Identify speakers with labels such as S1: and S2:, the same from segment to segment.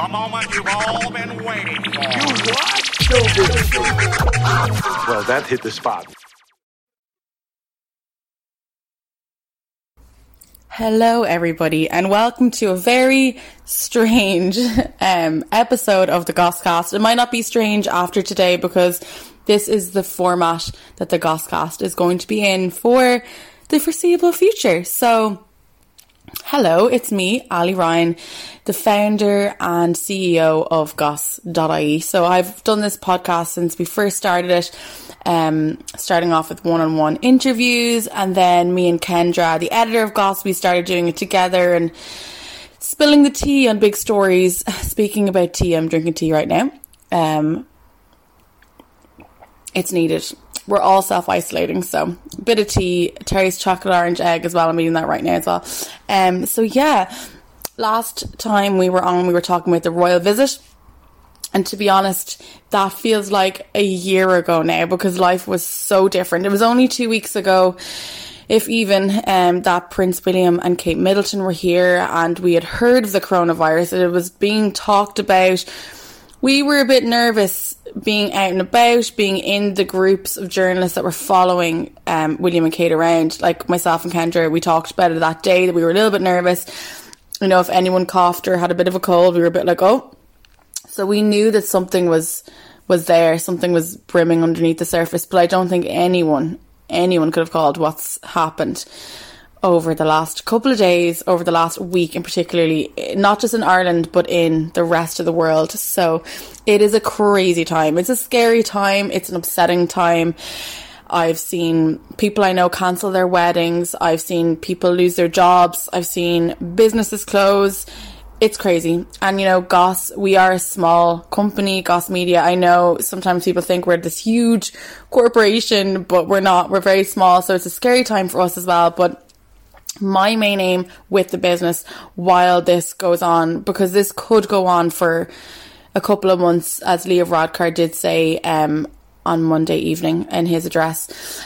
S1: moment you've all been waiting for.
S2: You what?
S3: Well, that hit the spot.
S4: Hello, everybody, and welcome to a very strange episode of the Gosscast. It might not be strange after today because this is the format that the Gosscast is going to be in for the foreseeable future. So, hello, it's me, Ali Ryan, the founder and CEO of Goss.ie. So I've done this podcast since we first started it, starting off with one-on-one interviews, and then me and Kendra, the editor of Goss, we started doing it together and spilling the tea on big stories. Speaking about tea, I'm drinking tea right now. It's needed. We're all self-isolating, so a bit of tea, Terry's chocolate orange egg as well. I'm eating that right now as well. So yeah, last time we were on, we were talking about the royal visit. And to be honest, that feels like a year ago now because life was so different. It was only 2 weeks ago, if even, that Prince William and Kate Middleton were here and we had heard of the coronavirus. It was being talked about. We were a bit nervous being out and about, being in the groups of journalists that were following William and Kate around. Like myself and Kendra, we talked about it that day, that we were a little bit nervous. You know, if anyone coughed or had a bit of a cold, we were a bit like, oh. So we knew that something was there, something was brimming underneath the surface, but I don't think anyone could have called what's happened over the last couple of days, over the last week in particularly, not just in Ireland, but in the rest of the world. So it is a crazy time. It's a scary time. It's an upsetting time. I've seen people I know cancel their weddings. I've seen people lose their jobs. I've seen businesses close. It's crazy. And, you know, Goss, we are a small company, Goss Media. I know sometimes people think we're this huge corporation, but we're not. We're very small. So it's a scary time for us as well. But my main aim with the business while this goes on, because this could go on for a couple of months, as Leo Varadkar did say on Monday evening in his address.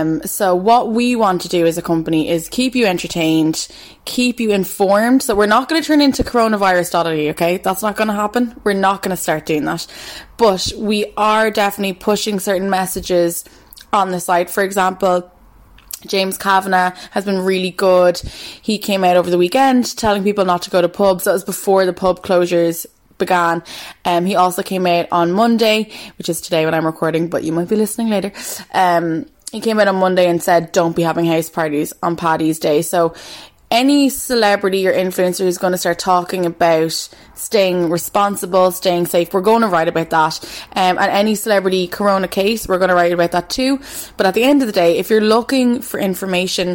S4: So what we want to do as a company is keep you entertained, keep you informed. So we're not going to turn into coronavirus.ie, okay? That's not going to happen. We're not going to start doing that. But we are definitely pushing certain messages on the site. For example, James Kavanagh has been really good. He came out over the weekend telling people not to go to pubs. That was before the pub closures began. He also came out on Monday, which is today when I'm recording, but you might be listening later. He came out on Monday and said, don't be having house parties on Paddy's Day. So any celebrity or influencer who's going to start talking about staying responsible, staying safe, we're going to write about that. And any celebrity corona case, we're going to write about that too. But at the end of the day, if you're looking for information,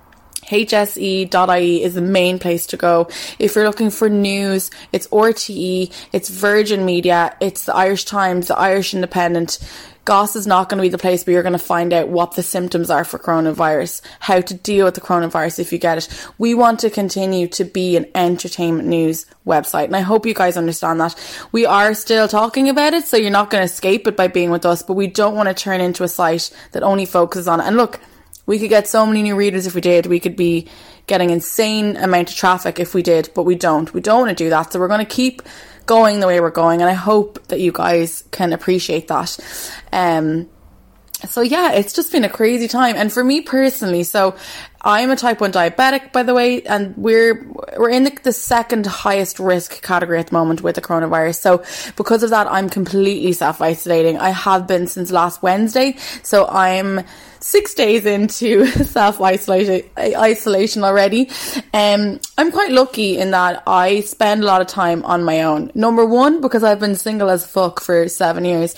S4: hse.ie is the main place to go. If you're looking for news, it's RTE, it's Virgin Media, it's the Irish Times, the Irish Independent. Goss is not going to be the place where you're going to find out what the symptoms are for coronavirus, how to deal with the coronavirus if you get it. We want to continue to be an entertainment news website, and I hope you guys understand that. We are still talking about it, so you're not going to escape it by being with us, but we don't want to turn into a site that only focuses on it. And look, we could get so many new readers if we did. We could be getting insane amount of traffic if we did, but we don't. We don't want to do that, so we're going to keep going the way we're going, and I hope that you guys can appreciate that. So yeah, it's just been a crazy time. And for me personally, so I'm a type 1 diabetic, by the way, and we're in the second highest risk category at the moment with the coronavirus. So because of that, I'm completely self-isolating. I have been since last Wednesday. So I'm 6 days into self-isolation already. I'm quite lucky in that I spend a lot of time on my own. Number one, because I've been single as fuck for 7 years.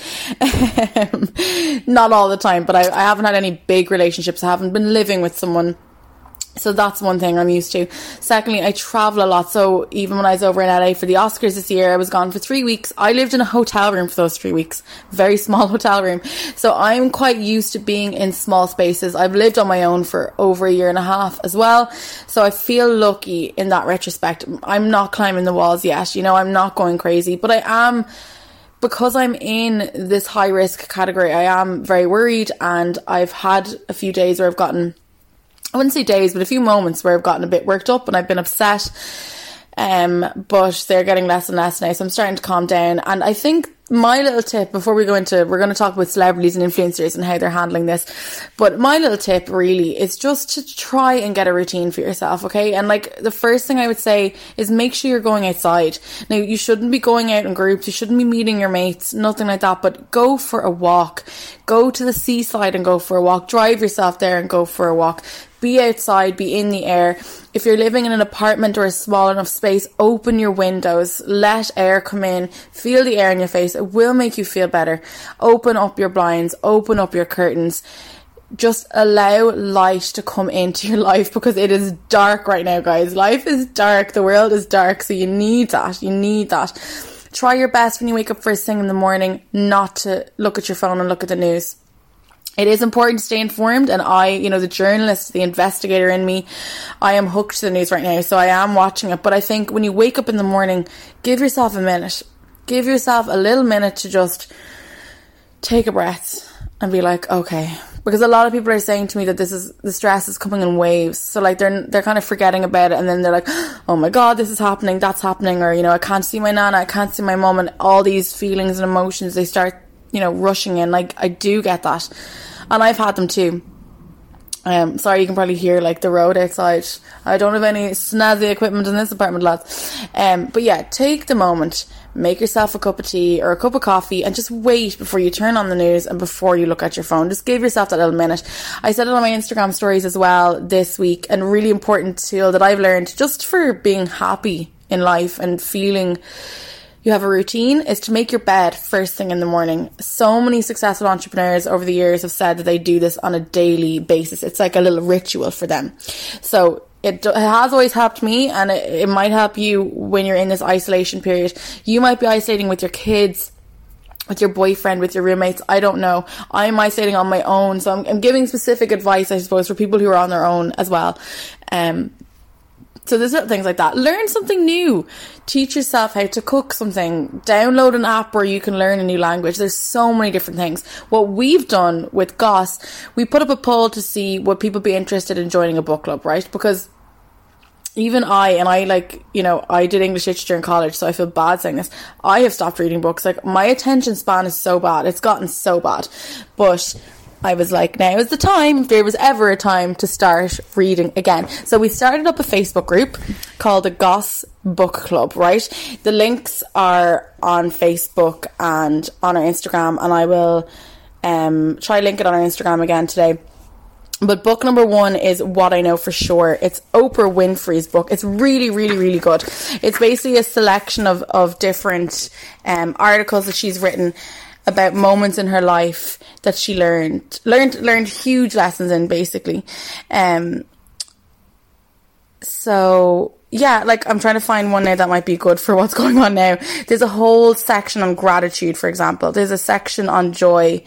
S4: Not all the time, but I haven't had any big relationships. I haven't been living with someone. So that's one thing I'm used to. Secondly, I travel a lot. So even when I was over in LA for the Oscars this year, I was gone for 3 weeks. I lived in a hotel room for those 3 weeks. Very small hotel room. So I'm quite used to being in small spaces. I've lived on my own for over a year and a half as well. So I feel lucky in that retrospect. I'm not climbing the walls yet. You know, I'm not going crazy, but I am, because I'm in this high risk category, I am very worried, and I've had a few days where I've gotten, I wouldn't say days, but a few moments where I've gotten a bit worked up and I've been upset. but they're getting less and less now, so I'm starting to calm down. And I think my little tip, before we go into, we're going to talk about celebrities and influencers and how they're handling this, but my little tip really is just to try and get a routine for yourself, okay? And like, the first thing I would say is make sure you're going outside. Now, you shouldn't be going out in groups, you shouldn't be meeting your mates, nothing like that, but go for a walk. Go to the seaside and go for a walk. Drive yourself there and go for a walk. Be outside, be in the air. If you're living in an apartment or a small enough space, open your windows, let air come in, feel the air in your face. It will make you feel better. Open up your blinds, open up your curtains. Just allow light to come into your life, because it is dark right now, guys. Life is dark, the world is dark, so you need that. Try your best when you wake up first thing in the morning not to look at your phone and look at the news. It is important to stay informed, and I, the journalist, the investigator in me, I am hooked to the news right now, so I am watching it. But I think when you wake up in the morning, give yourself a minute. Give yourself a little minute to just take a breath and be like, okay. Because a lot of people are saying to me that the stress is coming in waves. So like they're kind of forgetting about it, and then they're like, oh my God, this is happening, that's happening, or, I can't see my nana, I can't see my mum, and all these feelings and emotions, they start, rushing in. Like, I do get that. And I've had them too. Sorry, you can probably hear like the road outside. I don't have any snazzy equipment in this apartment, lads. But yeah, take the moment, make yourself a cup of tea or a cup of coffee, and just wait before you turn on the news and before you look at your phone. Just give yourself that little minute. I said it on my Instagram stories as well this week, and a really important tool that I've learned just for being happy in life and feeling you have a routine is to make your bed first thing in the morning. So many successful entrepreneurs over the years have said that they do this on a daily basis. It's like a little ritual for them. So it has always helped me, and it might help you when you're in this isolation period. You might be isolating with your kids, with your boyfriend, with your roommates. I don't know. I'm isolating on my own. So I'm giving specific advice, I suppose, for people who are on their own as well. So there's little things like that. Learn something new. Teach yourself how to cook something. Download an app where you can learn a new language. There's so many different things. What we've done with Goss, we put up a poll to see would people be interested in joining a book club, right? Because even I did English literature in college, so I feel bad saying this. I have stopped reading books. Like, my attention span is so bad. It's gotten so bad. But I was like, now is the time, if there was ever a time, to start reading again. So we started up a Facebook group called the Goss Book Club, right? The links are on Facebook and on our Instagram, and I will try link it on our Instagram again today. But book number 1 is What I Know for Sure. It's Oprah Winfrey's book. It's really, really, really good. It's basically a selection of different articles that she's written about moments in her life that she learned huge lessons in, basically. So yeah, like, I'm trying to find one now that might be good for what's going on now. There's a whole section on gratitude, for example. There's a section on joy.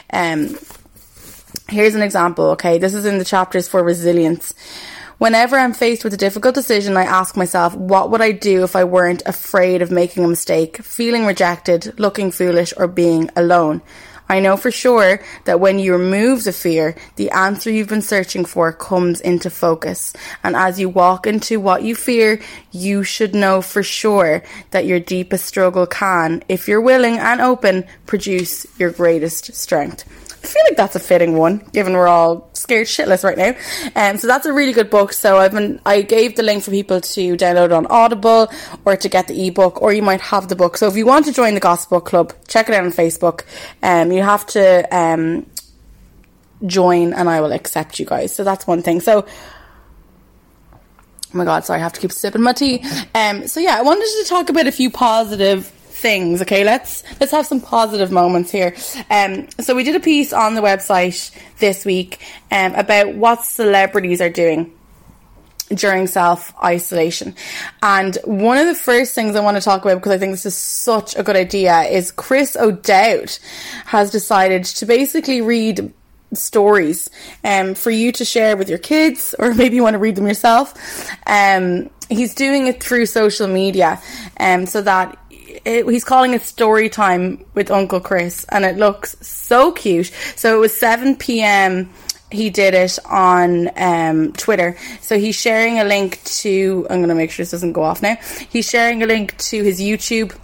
S4: Here's an example, okay? This is in the chapters for resilience. Whenever I'm faced with a difficult decision, I ask myself, what would I do if I weren't afraid of making a mistake, feeling rejected, looking foolish, or being alone? I know for sure that when you remove the fear, the answer you've been searching for comes into focus. And as you walk into what you fear, you should know for sure that your deepest struggle can, if you're willing and open, produce your greatest strength. I feel like that's a fitting one, given we're all scared shitless right now. So that's a really good book. So I gave the link for people to download on Audible or to get the ebook, or you might have the book. So if you want to join the Goss Book Club, check it out on Facebook. You have to join, and I will accept you guys. So that's one thing. So, oh my God, sorry, I have to keep sipping my tea. So yeah, I wanted to talk about a few positive things. Okay, let's have some positive moments here. So we did a piece on the website this week about what celebrities are doing during self-isolation, and one of the first things I want to talk about, because I think this is such a good idea, is Chris O'Dowd has decided to basically read stories for you to share with your kids, or maybe you want to read them yourself. He's doing it through social media, so that he's calling it Story Time with Uncle Chris, and it looks so cute. So it was 7 p.m. he did it on Twitter. So he's sharing a link to, I'm going to make sure this doesn't go off now. He's sharing a link to his YouTube,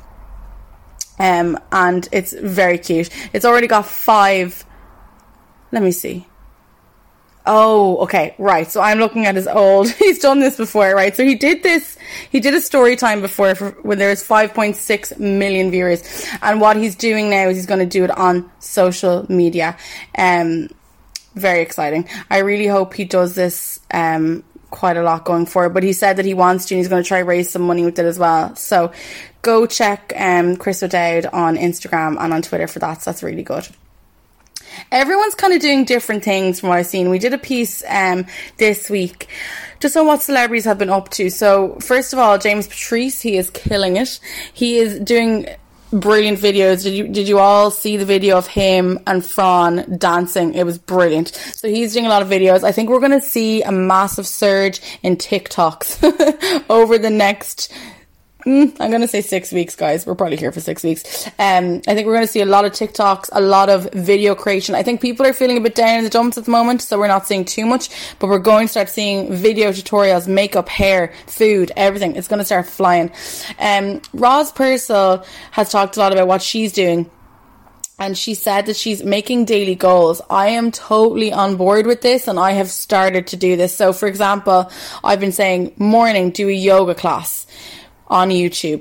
S4: and it's very cute. It's already got 5, let me see. Oh, okay, right. So I'm looking at his old, he's done this before, right? So he did a story time before when there was 5.6 million viewers. And what he's doing now is he's going to do it on social media. Very exciting. I really hope he does this quite a lot going forward. But he said that he wants to, and he's going to try raise some money with it as well. So go check Chris O'Dowd on Instagram and on Twitter for that. So that's really good. Everyone's kind of doing different things from what I've seen. We did a piece this week just on what celebrities have been up to. So first of all, James Patrice, he is killing it. He is doing brilliant videos. Did you all see the video of him and Fran dancing? It was brilliant. So he's doing a lot of videos. I think we're going to see a massive surge in TikToks over the next, I'm going to say 6 weeks, guys. We're probably here for 6 weeks. I think we're going to see a lot of TikToks, a lot of video creation. I think people are feeling a bit down in the dumps at the moment, so we're not seeing too much, but we're going to start seeing video tutorials, makeup, hair, food, everything. It's going to start flying. Roz Purcell has talked a lot about what she's doing, and she said that she's making daily goals. I am totally on board with this, and I have started to do this. So, for example, I've been saying, morning, do a yoga class on YouTube.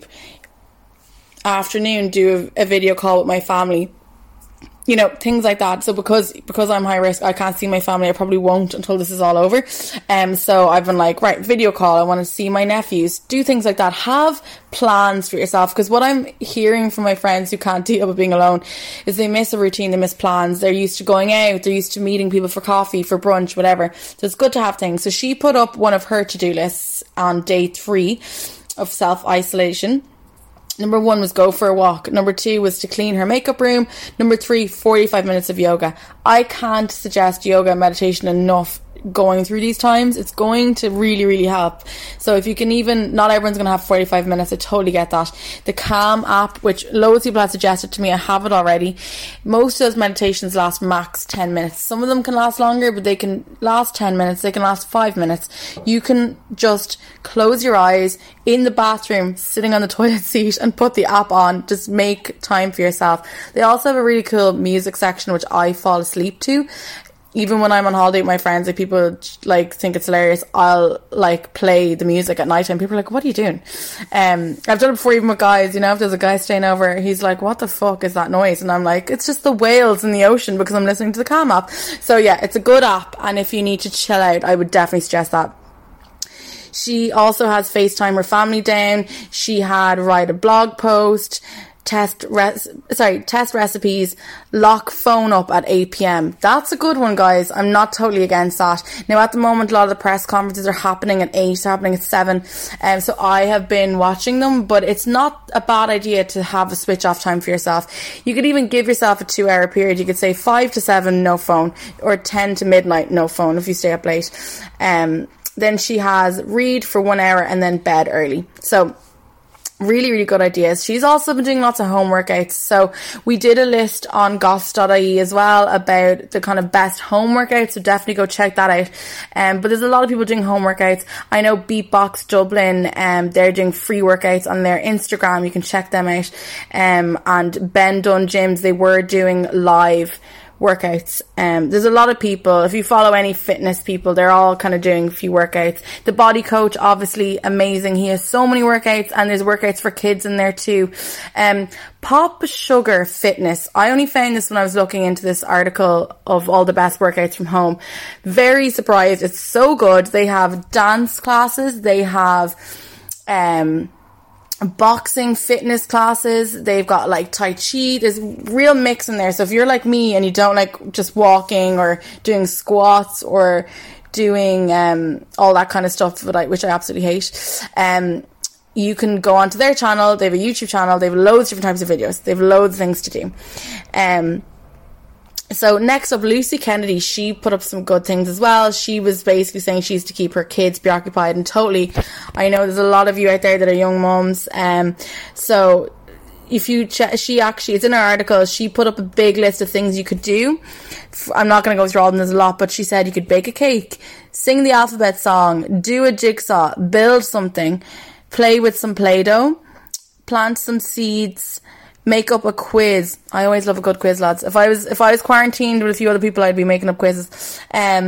S4: Afternoon, do a video call with my family. You know, things like that. So because I'm high risk, I can't see my family. I probably won't until this is all over. So I've been like, right, video call. I want to see my nephews. Do things like that. Have plans for yourself. Because what I'm hearing from my friends who can't deal with being alone is they miss a routine. They miss plans. They're used to going out. They're used to meeting people for coffee, for brunch, whatever. So it's good to have things. So she put up one of her to-do lists on day 3 of self-isolation. Number 1 was go for a walk. Number 2 was to clean her makeup room. Number 3, 45 minutes of yoga. I can't suggest yoga and meditation enough going through these times. It's going to really, really help. So if you can even, not everyone's going to have 45 minutes. I totally get that. The Calm app, which loads of people have suggested to me, I have it already. Most of those meditations last max 10 minutes. Some of them can last longer, but they can last 10 minutes. They can last 5 minutes. You can just close your eyes in the bathroom, sitting on the toilet seat, and put the app on. Just make time for yourself. They also have a really cool music section, which I fall asleep to. Even when I'm on holiday with my friends, like, people like think it's hilarious. I'll like play the music at night time. People are like, what are you doing? I've done it before, even with guys, you know, if there's a guy staying over, he's like, what the fuck is that noise? And I'm like, it's just the whales in the ocean, because I'm listening to the Calm app. So yeah, it's a good app. And if you need to chill out, I would definitely suggest that. She also has FaceTime her family down. She had write a blog post, test recipes, lock phone up at 8 p.m. That's a good one, guys. I'm not totally against that. Now, at the moment, a lot of the press conferences are happening at 8, happening at 7. So I have been watching them, but it's not a bad idea to have a switch off time for yourself. You could even give yourself a 2-hour period. You could say 5 to 7, no phone, or 10 to midnight, no phone if you stay up late. Then she has read for 1 hour and then bed early. So really, really good ideas. She's also been doing lots of home workouts. So we did a list on goss.ie as well about the kind of best home workouts. So definitely go check that out. But there's a lot of people doing home workouts. I know Beatbox Dublin, they're doing free workouts on their Instagram. You can check them out. And Ben Dunn Gyms, they were doing live workouts. There's a lot of people, if you follow any fitness people, they're all kind of doing a few workouts. The Body Coach, obviously amazing. He has so many workouts, and there's workouts for kids in there too. Pop Sugar Fitness, I only found this when I was looking into this article of all the best workouts from home. Very surprised. It's so good. They have dance classes, they have boxing fitness classes, they've got like Tai Chi, there's real mix in there. So if you're like me and you don't like just walking or doing squats or doing all that kind of stuff, which I absolutely hate, you can go onto their channel. They have a YouTube channel, they have loads of different types of videos, they have loads of things to do. So next up, Lucy Kennedy, she put up some good things as well. She was basically saying she used to keep her kids preoccupied, and totally, I know there's a lot of you out there that are young mums, so if you she actually, it's in her article, she put up a big list of things you could do. I'm not going to go through all of them, there's a lot, but she said you could bake a cake, sing the alphabet song, do a jigsaw, build something, play with some Play-Doh, plant some seeds, make up a quiz. I always love a good quiz, lads. If I was quarantined with a few other people, I'd be making up quizzes.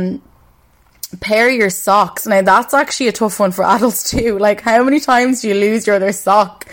S4: Pair your socks. Now that's actually a tough one for adults too. Like, how many times do you lose your other sock?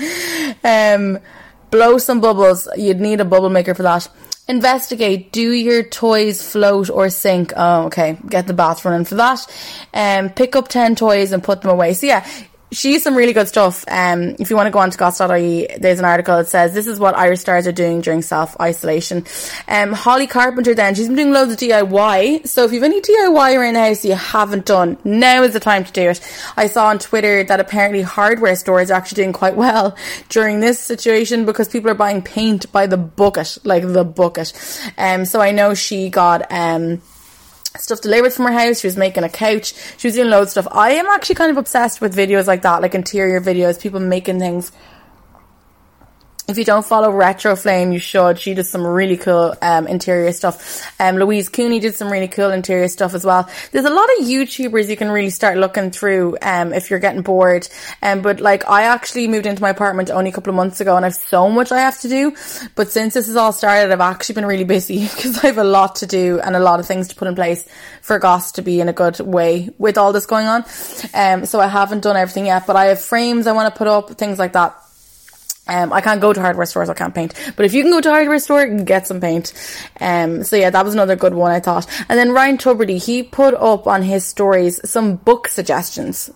S4: Blow some bubbles. You'd need a bubble maker for that. Investigate. Do your toys float or sink? Oh, okay. Get the bath running for that. Pick up 10 toys and put them away. So yeah, she's some really good stuff. If you want to go on to goss.ie, there's an article that says this is what Irish stars are doing during self-isolation. Holly Carpenter then, she's been doing loads of DIY. So if you've any DIY around the house you haven't done, now is the time to do it. I saw on Twitter that apparently hardware stores are actually doing quite well during this situation because people are buying paint by the bucket, like the bucket. So I know she got stuff delivered from her house. She was making a couch. She was doing loads of stuff. I am actually kind of obsessed with videos like that, like interior videos, people making things. If you don't follow Retro Flame, you should. She does some really cool interior stuff. Louise Cooney did some really cool interior stuff as well. There's a lot of YouTubers you can really start looking through if you're getting bored. But like, I actually moved into my apartment only a couple of months ago and I've so much I have to do. But since this has all started, I've actually been really busy because I have a lot to do and a lot of things to put in place for Goss to be in a good way with all this going on. So I haven't done everything yet, but I have frames I want to put up, things like that. I can't go to hardware stores, I can't paint. But if you can go to a hardware store, get some paint. So yeah, that was another good one, I thought. And then Ryan Tuberty, he put up on his stories some book suggestions.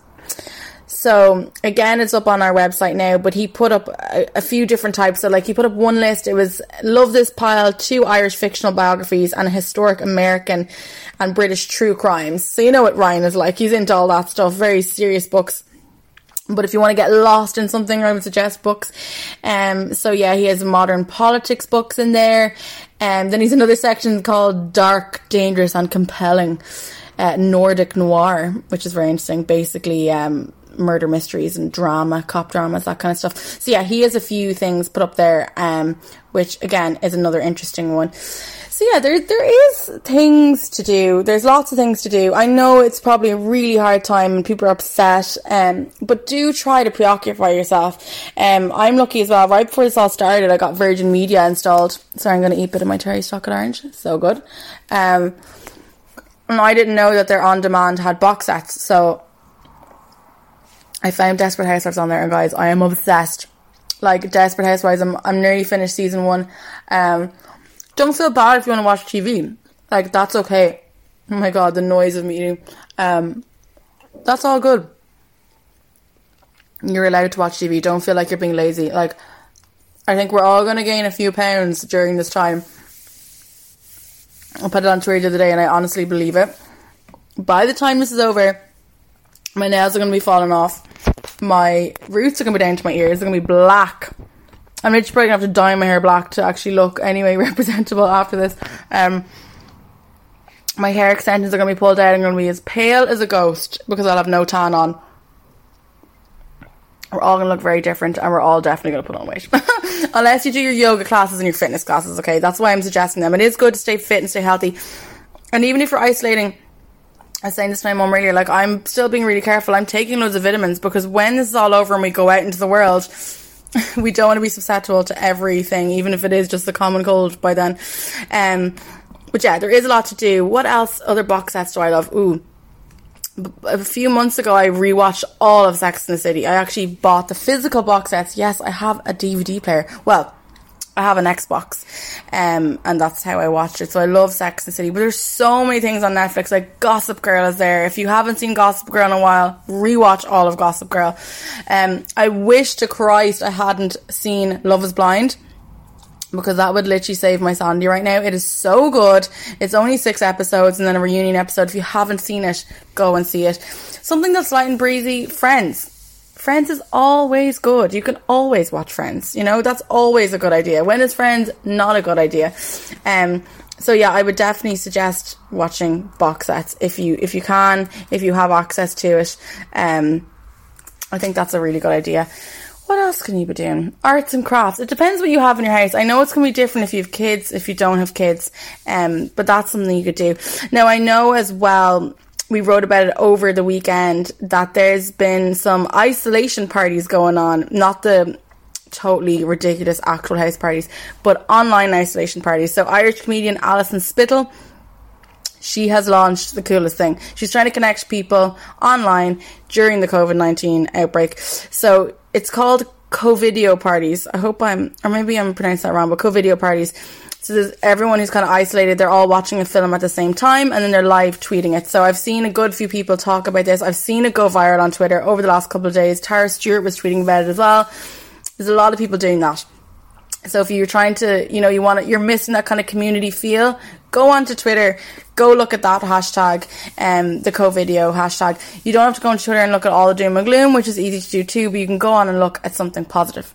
S4: So again, it's up on our website now, but he put up a few different types. So like, he put up one list. It was Love This Pile, 2 Irish fictional biographies, and a historic American and British true crimes. So you know what Ryan is like. He's into all that stuff, very serious books. But if you want to get lost in something, I would suggest books. So yeah, he has modern politics books in there. Then he's another section called Dark, Dangerous and Compelling Nordic Noir, which is very interesting. Basically, murder mysteries and drama, cop dramas, that kind of stuff. So yeah, he has a few things put up there, which again is another interesting one. So yeah, there is things to do. There's lots of things to do. I know it's probably a really hard time and people are upset, but do try to preoccupy yourself. I'm lucky as well. Right before this all started, I got Virgin Media installed. Sorry, I'm going to eat a bit of my Terry's chocolate orange. So good. And I didn't know that their on-demand had box sets. So I found Desperate Housewives on there, and guys, I am obsessed. Like, Desperate Housewives, I'm nearly finished season 1. Don't feel bad if you want to watch TV. Like, that's okay. Oh my god, the noise of me eating. That's all good. You're allowed to watch TV. Don't feel like you're being lazy. Like, I think we're all going to gain a few pounds during this time. I put it on Twitter the other day and I honestly believe it. By the time this is over, my nails are going to be falling off. My roots are going to be down to my ears. They're going to be black. I'm literally probably going to have to dye my hair black to actually look anyway representable after this. My hair extensions are going to be pulled out. I'm going to be as pale as a ghost because I'll have no tan on. We're all going to look very different and we're all definitely going to put on weight. Unless you do your yoga classes and your fitness classes, okay? That's why I'm suggesting them. It is good to stay fit and stay healthy. And even if you're isolating, I was saying this to my mum earlier, like, I'm still being really careful. I'm taking loads of vitamins because when this is all over and we go out into the world, we don't want to be susceptible to everything, even if it is just the common cold by then. But yeah, there is a lot to do. What else? Other box sets do I love? Ooh. A few months ago, I rewatched all of Sex and the City. I actually bought the physical box sets. Yes, I have a DVD player. Well, I have an Xbox, and that's how I watched it. So I love Sex and the City. But there's so many things on Netflix. Like Gossip Girl is there. If you haven't seen Gossip Girl in a while, rewatch all of Gossip Girl. I wish to Christ I hadn't seen Love is Blind, because that would literally save my sanity right now. It is so good. It's only 6 episodes and then a reunion episode. If you haven't seen it, go and see it. Something that's light and breezy, Friends. Friends is always good. You can always watch Friends. You know, that's always a good idea. When is Friends not a good idea? So yeah, I would definitely suggest watching box sets if you can, if you have access to it. I think that's a really good idea. What else can you be doing? Arts and crafts. It depends what you have in your house. I know it's going to be different if you have kids, if you don't have kids, but that's something you could do. Now, I know as well, we wrote about it over the weekend, that there's been some isolation parties going on, not the totally ridiculous actual house parties, but online isolation parties. So Irish comedian Alison Spittle, she has launched the coolest thing. She's trying to connect people online during the COVID-19 outbreak. So it's called Covideo parties. I hope or maybe I'm pronouncing that wrong, but Covideo parties. So there's everyone who's kind of isolated. They're all watching a film at the same time, and then they're live tweeting it. So I've seen a good few people talk about this. I've seen it go viral on Twitter over the last couple of days. Tara Stewart was tweeting about it as well. There's a lot of people doing that. So if you're trying to, you're missing that kind of community feel, go onto Twitter, go look at that hashtag, the Covideo hashtag. You don't have to go onto Twitter and look at all the doom and gloom, which is easy to do too, but you can go on and look at something positive.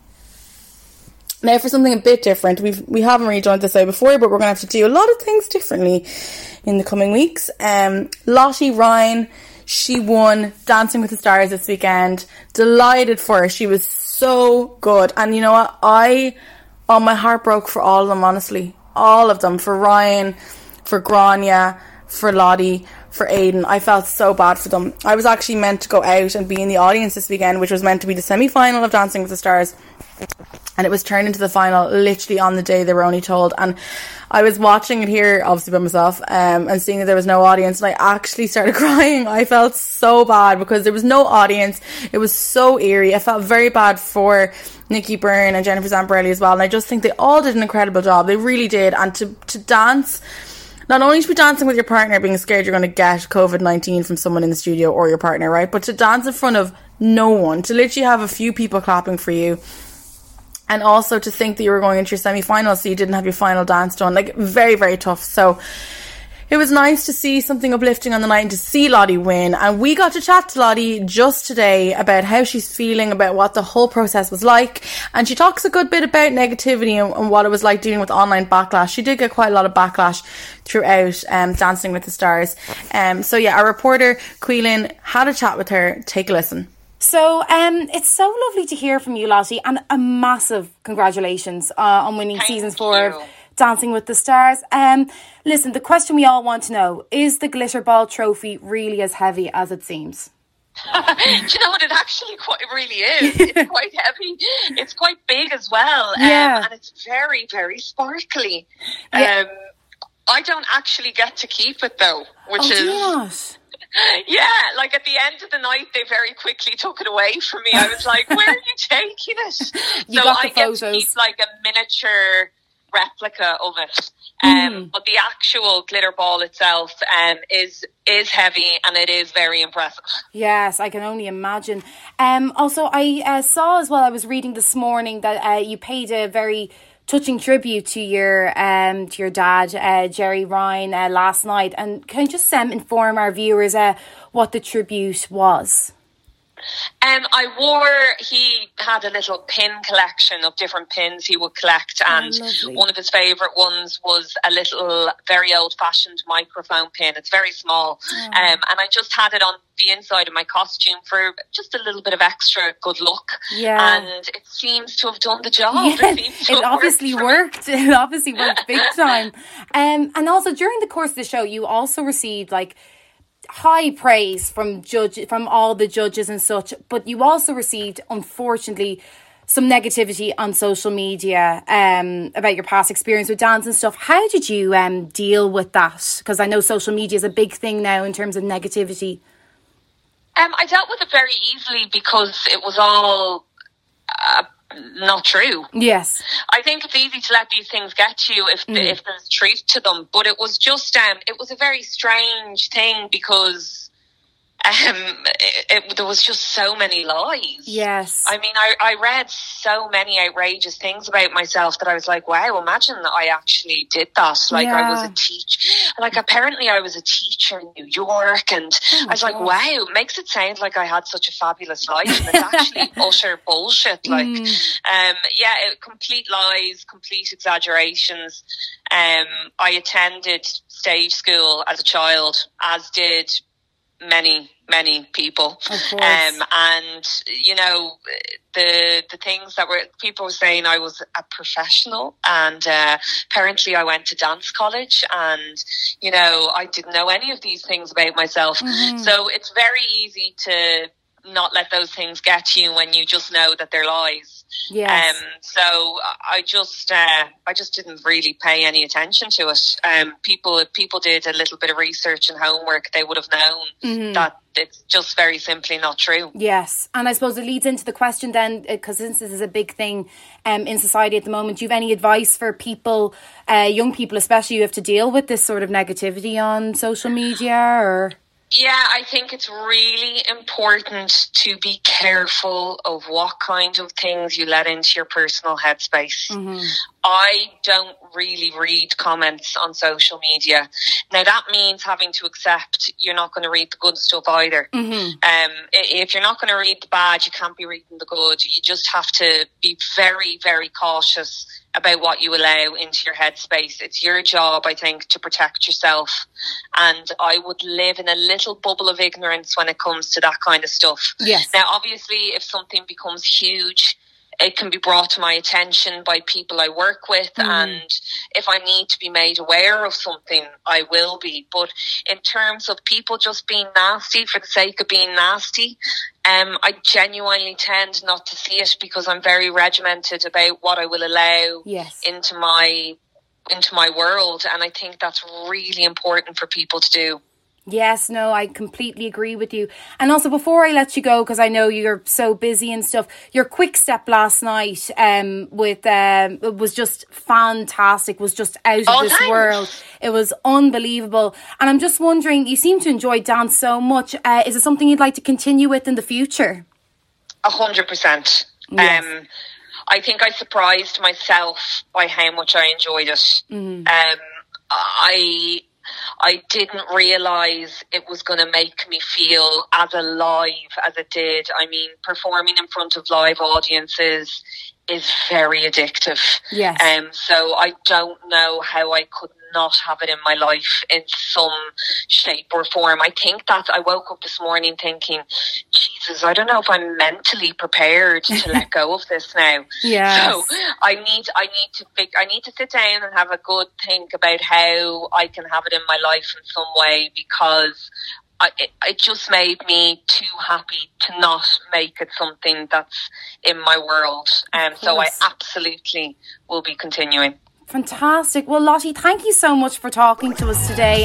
S4: Now, for something a bit different, we haven't really done it this way before, but we're going to have to do a lot of things differently in the coming weeks. Lottie Ryan, she won Dancing with the Stars this weekend. Delighted for her. She was so good. And you know what? My heart broke for all of them, honestly. All of them. For Ryan, for Grania, for Lottie, for Aidan. I felt so bad for them. I was actually meant to go out and be in the audience this weekend, which was meant to be the semi-final of Dancing with the Stars. And it was turned into the final literally on the day they were only told. And I was watching it here, obviously by myself, and seeing that there was no audience, and I actually started crying. I felt so bad because there was no audience. It was so eerie. I felt very bad for Nikki Byrne and Jennifer Zamparelli as well. And I just think they all did an incredible job. They really did. And to dance, not only to be dancing with your partner, being scared you're going to get COVID-19 from someone in the studio or your partner, right? But to dance in front of no one, to literally have a few people clapping for you. And also to think that you were going into your semi-final, so you didn't have your final dance done. Like, very, very tough. So it was nice to see something uplifting on the night and to see Lottie win. And we got to chat to Lottie just today about how she's feeling, about what the whole process was like. And she talks a good bit about negativity and what it was like dealing with online backlash. She did get quite a lot of backlash throughout Dancing with the Stars. So yeah, our reporter, Quilin, had a chat with her. Take a listen.
S2: So it's so lovely to hear from you, Lottie, and a massive congratulations on winning season 4 of Dancing with the Stars. Listen, the question we all want to know, is the Glitter Ball trophy really as heavy as it seems?
S3: Do you know what? It actually really is. It's quite heavy. It's quite big as well. And it's very, very sparkly. I don't actually get to keep it though, which is... Yeah, like at the end of the night, they very quickly took it away from me. I was like, where are you taking it? So I get to keep like a miniature replica of it. But the actual glitter ball itself is heavy and it is very impressive.
S2: Yes, I can only imagine. Also, I saw as well, I was reading this morning that you paid a very touching tribute to your dad, Jerry Ryan, last night. And can you just inform our viewers what the tribute was?
S3: He had a little pin collection of different pins he would collect, and one of his favourite ones was a little very old-fashioned microphone pin. It's very small, and I just had it on the inside of my costume for just a little bit of extra good luck. Yeah, and it seems to have done the job.
S2: Yeah, it obviously worked. It obviously worked big time. And also during the course of the show, you also received high praise from all the judges and such, but you also received, unfortunately, some negativity on social media about your past experience with dance and stuff. How did you deal with that? Because I know social media is a big thing now in terms of negativity.
S3: I dealt with it very easily because it was all not true.
S2: Yes.
S3: I think it's easy to let these things get to you if there's truth to them. But it was just, it was a very strange thing because there was just so many lies.
S2: Yes.
S3: I mean, I read so many outrageous things about myself that I was like, wow, imagine that I actually did that. I was a teacher. Apparently I was a teacher in New York, and I was like, wow, it makes it sound like I had such a fabulous life, and it's actually utter bullshit. Complete lies, complete exaggerations. I attended stage school as a child, as did many people.
S2: Of course.
S3: And you know, the things that people were saying, I was a professional, and apparently I went to dance college, and you know, I didn't know any of these things about myself. So it's very easy to not let those things get to you when you just know that they're lies.
S2: Yes.
S3: So I just didn't really pay any attention to it. If people did a little bit of research and homework, they would have known that it's just very simply not true.
S2: Yes. And I suppose it leads into the question then, because this is a big thing in society at the moment. Do you have any advice for people, young people especially, who have to deal with this sort of negativity on social media? Or
S3: yeah, I think it's really important to be careful of what kind of things you let into your personal headspace. I don't really read comments on social media. Now, that means having to accept you're not going to read the good stuff either. If you're not going to read the bad, you can't be reading the good. You just have to be very, very cautious about what you allow into your headspace. It's your job, I think, to protect yourself. And I would live in a little bubble of ignorance when it comes to that kind of stuff.
S2: yes.
S3: Now, obviously, if something becomes huge, it can be brought to my attention by people I work with, and if I need to be made aware of something, I will be. But in terms of people just being nasty for the sake of being nasty, I genuinely tend not to see it, because I'm very regimented about what I will allow
S2: Yes.
S3: into my world, and I think that's really important for people to do.
S2: Yes, no, I completely agree with you. And also, before I let you go, because I know you're so busy and stuff, your quick step last night it was just fantastic, was just out of this world. It was unbelievable. And I'm just wondering, you seem to enjoy dance so much. Is it something you'd like to continue with in the future?
S3: 100%.
S2: Yes.
S3: I think I surprised myself by how much I enjoyed it. I didn't realise it was going to make me feel as alive as it did. I mean, performing in front of live audiences is very addictive.
S2: Yes.
S3: So I don't know how I could not have it in my life in some shape or form. I think that I woke up this morning thinking, Jesus, I don't know if I'm mentally prepared to let go of this now.
S2: Yes.
S3: So I need to sit down and have a good think about how I can have it in my life in some way, because it just made me too happy to not make it something that's in my world. So I absolutely will be continuing.
S2: Fantastic. Well, Lottie, thank you so much for talking to us today.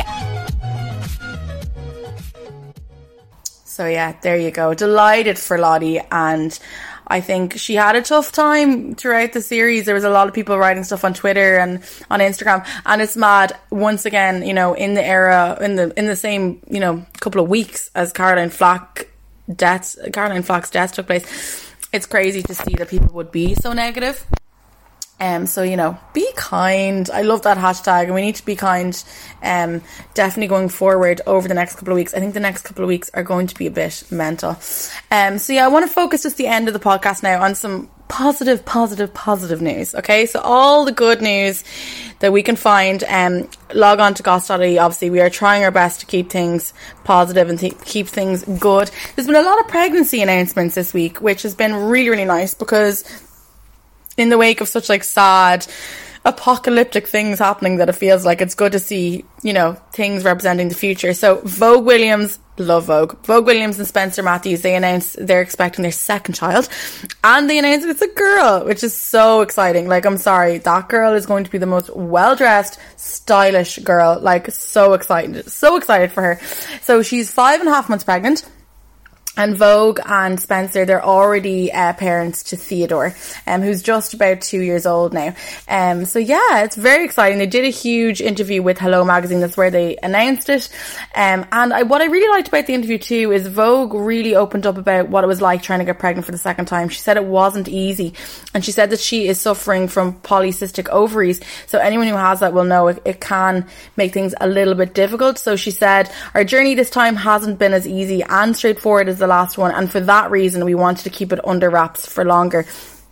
S4: So yeah, there you go. Delighted for Lottie, and I think she had a tough time throughout the series. There was a lot of people writing stuff on Twitter and on Instagram, and it's mad. Once again, you know, in the era, in the same, you know, couple of weeks as Caroline Flack's death took place, it's crazy to see that people would be so negative. So, you know, be kind. I love that hashtag, and we need to be kind. Definitely going forward over the next couple of weeks. I think the next couple of weeks are going to be a bit mental. So yeah, I want to focus just the end of the podcast now on some positive news. Okay, so all the good news that we can find, log on to goss.ie. Obviously, we are trying our best to keep things positive and keep things good. There's been a lot of pregnancy announcements this week, which has been really, really nice, because in the wake of such like sad apocalyptic things happening, that it feels like it's good to see, you know, things representing the future. So Vogue Williams, love Vogue Williams and Spencer Matthews, they announced they're expecting their second child, and they announced it's a girl, which is so exciting. Like, I'm sorry, that girl is going to be the most well-dressed, stylish girl. Like, so excited for her. So she's 5.5 months pregnant. And Vogue and Spencer, they're already parents to Theodore, who's just about 2 years old now. So yeah, it's very exciting. They did a huge interview with Hello Magazine. That's where they announced it. And what I really liked about the interview too is Vogue really opened up about what it was like trying to get pregnant for the second time. She said it wasn't easy, and she said that she is suffering from polycystic ovaries. So anyone who has that will know it can make things a little bit difficult. So she said, our journey this time hasn't been as easy and straightforward as the last one, and for that reason we wanted to keep it under wraps for longer.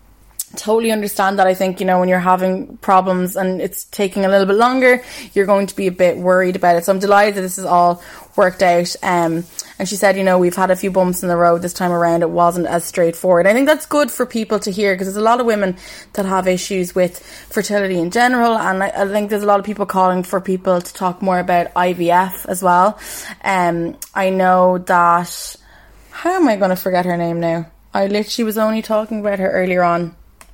S4: totally understand that. I think, you know, when you're having problems and it's taking a little bit longer, you're going to be a bit worried about it. So I'm delighted that this is all worked out. And she said, you know, we've had a few bumps in the road this time around. It wasn't as straightforward. I think that's good for people to hear, because there's a lot of women that have issues with fertility in general. And I think there's a lot of people calling for people to talk more about IVF as well. I know that, how am I going to forget her name now? I literally was only talking about her earlier on.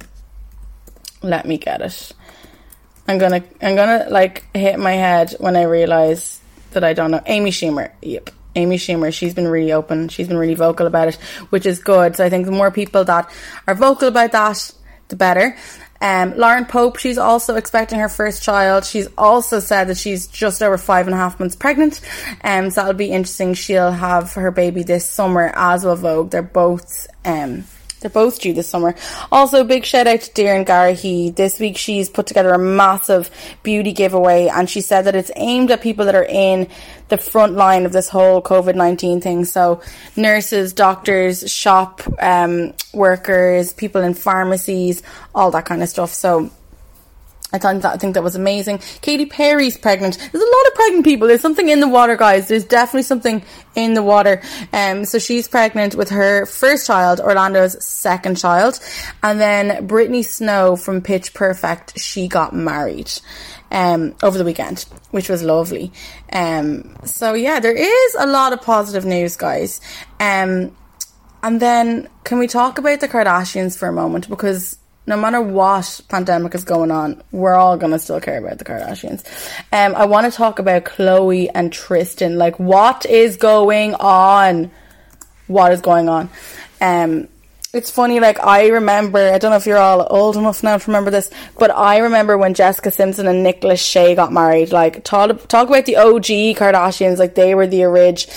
S4: Let me get it. I'm gonna like hit my head when I realise that I don't know. Amy Schumer. Yep. Amy Schumer. She's been really open. She's been really vocal about it, which is good. So I think the more people that are vocal about that, the better. Lauren Pope, she's also expecting her first child. She's also said that she's just over 5.5 months pregnant. So that'll be interesting. She'll have her baby this summer, as will Vogue. They're both due this summer. Also, big shout out to Darren Garahy. This week she's put together a massive beauty giveaway, and she said that it's aimed at people that are in the front line of this whole COVID-19 thing. So nurses, doctors, shop workers, people in pharmacies, all that kind of stuff. So I think that was amazing. Katy Perry's pregnant. There's a lot of pregnant people. There's something in the water, guys. There's definitely something in the water. So she's pregnant with her first child, Orlando's second child. And then Brittany Snow from Pitch Perfect, she got married over the weekend, which was lovely. So yeah, there is a lot of positive news, guys. And then can we talk about the Kardashians for a moment? Because no matter what pandemic is going on, we're all going to still care about the Kardashians. I want to talk about Khloe and Tristan. Like, what is going on? What is going on? It's funny, like, I remember, I don't know if you're all old enough now to remember this, but I remember when Jessica Simpson and Nick Lachey got married. Like, talk about the OG Kardashians, like, they were the orig.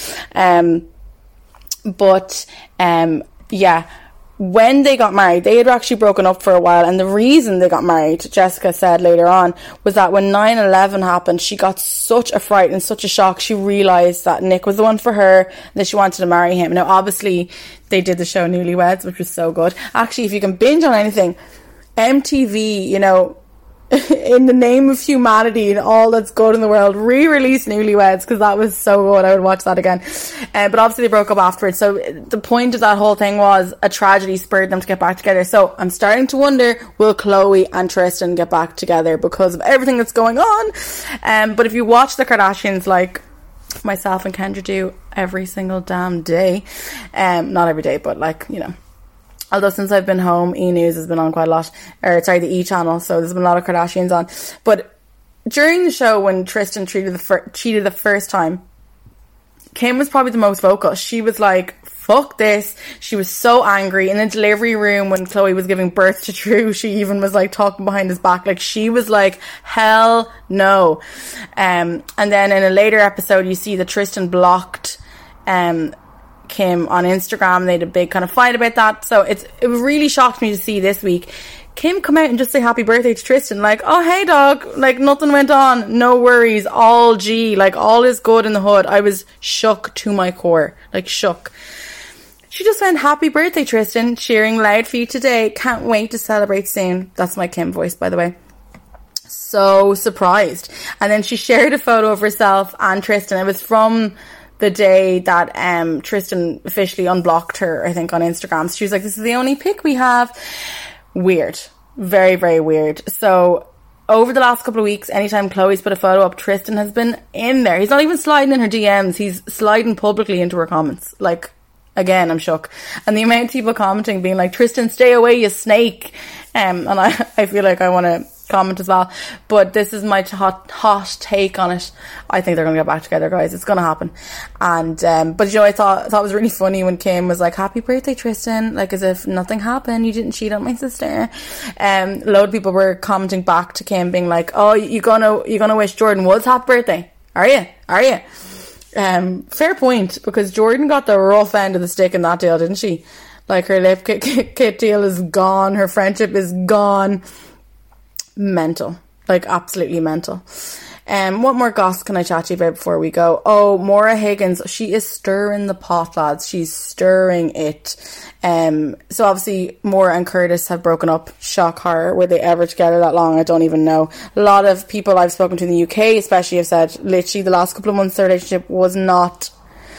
S4: Yeah. When they got married, they had actually broken up for a while, and the reason they got married, Jessica said later on, was that when 9/11 happened, she got such a fright and such a shock. She realised that Nick was the one for her, and that she wanted to marry him. Now, obviously, they did the show Newlyweds, which was so good. Actually, if you can binge on anything, MTV, you know, in the name of humanity and all that's good in the world, re-released Newlyweds, because that was so good. I would watch that again. But obviously they broke up afterwards. So the point of that whole thing was a tragedy spurred them to get back together. So I'm starting to wonder, will Khloe and Tristan get back together because of everything that's going on? But if you watch the Kardashians, like myself and Kendra do every single damn day, not every day, but like, you know, although since I've been home, E! News has been on quite a lot. The E! Channel, so there's been a lot of Kardashians on. But during the show, when Tristan cheated the first time, Kim was probably the most vocal. She was like, fuck this. She was so angry. In the delivery room when Khloe was giving birth to Drew, she even was like talking behind his back. Like, she was like, hell no. And then in a later episode, you see that Tristan blocked Kim on Instagram. They had a big kind of fight about that. So it really shocked me to see this week Kim come out and just say happy birthday to Tristan. Like, oh, hey dog, like nothing went on, no worries, all G, like all is good in the hood. I was shook to my core, like shook. She just went, happy birthday Tristan, cheering loud for you today, can't wait to celebrate soon. That's my Kim voice, by the way. So surprised. And then she shared a photo of herself and Tristan. It was from the day that Tristan officially unblocked her, I think, on Instagram. So she was like, this is the only pic we have. Weird. Very, very weird. So over the last couple of weeks, anytime Khloe's put a photo up, Tristan has been in there. He's not even sliding in her DMs. He's sliding publicly into her comments. Like, again, I'm shook. And the amount of people commenting being like, Tristan, stay away, you snake. And I feel like I want to comment as well. But this is my hot take on it. I think they're going to get back together, guys. It's going to happen. And but you know, I thought it was really funny when Kim was like, happy birthday Tristan, like as if nothing happened, you didn't cheat on my sister. A load of people were commenting back to Kim being like, oh, you gonna wish Jordan Woods happy birthday, are you? Fair point, because Jordan got the rough end of the stick in that deal, didn't she? Like, her lip kit deal is gone, her friendship is gone. Mental, like absolutely mental. What more goss can I chat to you about before we go? Oh, Maura Higgins, she is stirring the pot, lads. She's stirring it. So obviously Maura and Curtis have broken up. Shock horror. Were they ever together that long? I don't even know. A lot of people I've spoken to in the UK especially have said literally the last couple of months their relationship was not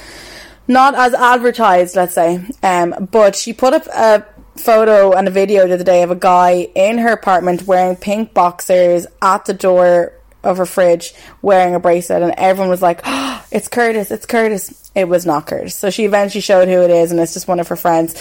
S4: as advertised, let's say. But she put up a photo and a video the other day of a guy in her apartment wearing pink boxers at the door of her fridge wearing a bracelet, and everyone was like, oh, it's Curtis. It was not Curtis. So she eventually showed who it is, and it's just one of her friends.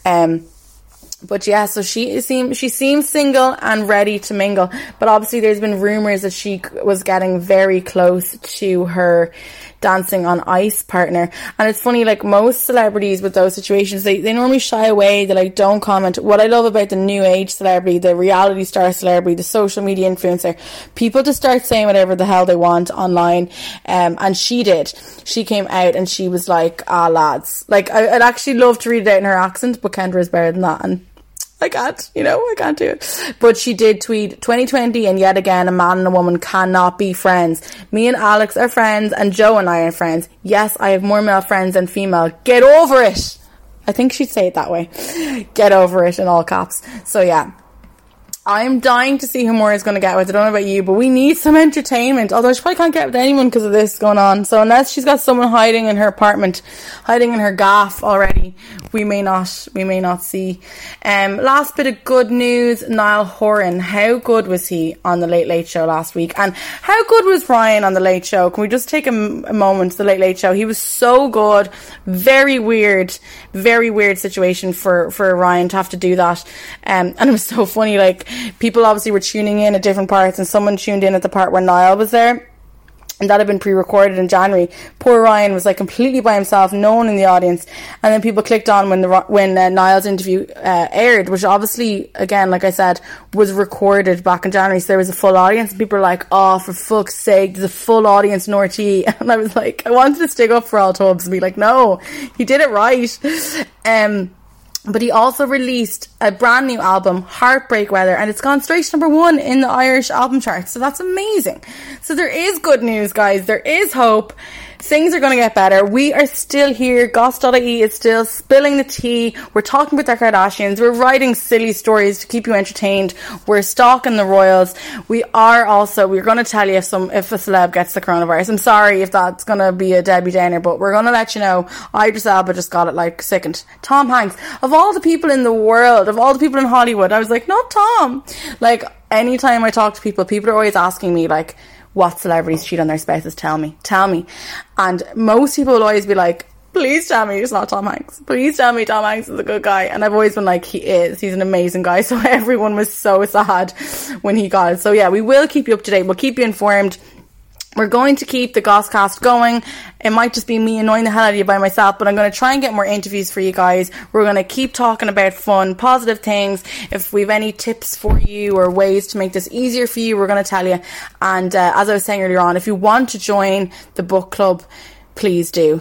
S4: But yeah, so she seems single and ready to mingle. But obviously there's been rumours that she was getting very close to her Dancing on Ice partner. And it's funny, like most celebrities with those situations, they normally shy away. They like don't comment. What I love about the new age celebrity, the reality star celebrity, the social media influencer, people just start saying whatever the hell they want online. And she did. She came out and she was like, lads. Like I'd actually love to read it out in her accent, but Kendra is better than that, and I can't do it. But she did tweet, 2020 and yet again a man and a woman cannot be friends. Me and Alex are friends and Joe and I are friends. Yes, I have more male friends than female. Get over it. I think she'd say it that way. Get over it in all caps. So yeah, I'm dying to see who Maura is going to get with. I don't know about you, but we need some entertainment. Although she probably can't get with anyone because of this going on. So unless she's got someone hiding in her apartment, hiding in her gaff already, we may not see. Last bit of good news, Niall Horan. How good was he on the Late Late Show last week? And how good was Ryan on the Late Show? Can we just take a moment, the Late Late Show? He was so good. Very weird situation for Ryan to have to do that. And it was so funny, like, people obviously were tuning in at different parts, and someone tuned in at the part where Niall was there, and that had been pre-recorded in January. Poor Ryan was like completely by himself, no one in the audience, and then people clicked on when Niall's interview aired, which obviously, again, like I said, was recorded back in January, so there was a full audience, and people were like, oh, for fuck's sake, there's a full audience in RTÉ. And I was like, I wanted to stick up for all Tubbs and be like, no, he did it right. But he also released a brand new album, Heartbreak Weather, and it's gone straight to #1 in the Irish album charts. So that's amazing. So there is good news, guys. There is hope. Things are going to get better. We are still here. Goss.ie is still spilling the tea. We're talking with the Kardashians. We're writing silly stories to keep you entertained. We're stalking the royals. We're going to tell you if a celeb gets the coronavirus. I'm sorry if that's going to be a Debbie Downer, but we're going to let you know. Idris Elba just got it, like, sickened. Tom Hanks. Of all the people in the world, of all the people in Hollywood, I was like, not Tom. Like, anytime I talk to people are always asking me, like, what celebrities cheat on their spouses? Tell me. And most people will always be like, please tell me it's not Tom Hanks. Please tell me Tom Hanks is a good guy. And I've always been like, he is. He's an amazing guy. So everyone was so sad when he got it. So yeah, we will keep you up to date. We'll keep you informed. We're going to keep the Gosscast going. It might just be me annoying the hell out of you by myself, but I'm going to try and get more interviews for you guys. We're going to keep talking about fun, positive things. If we've any tips for you or ways to make this easier for you, we're going to tell you. And as I was saying earlier on, if you want to join the book club, please do.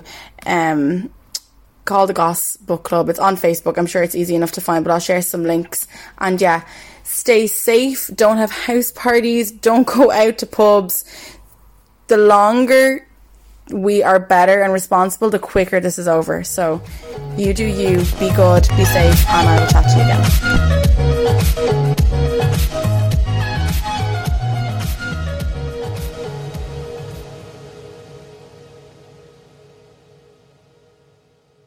S4: Call the Goss Book Club. It's on Facebook. I'm sure it's easy enough to find, but I'll share some links. And yeah, stay safe. Don't have house parties. Don't go out to pubs. The longer we are better and responsible, the quicker this is over. So you do you, be good, be safe, and I will chat to you again.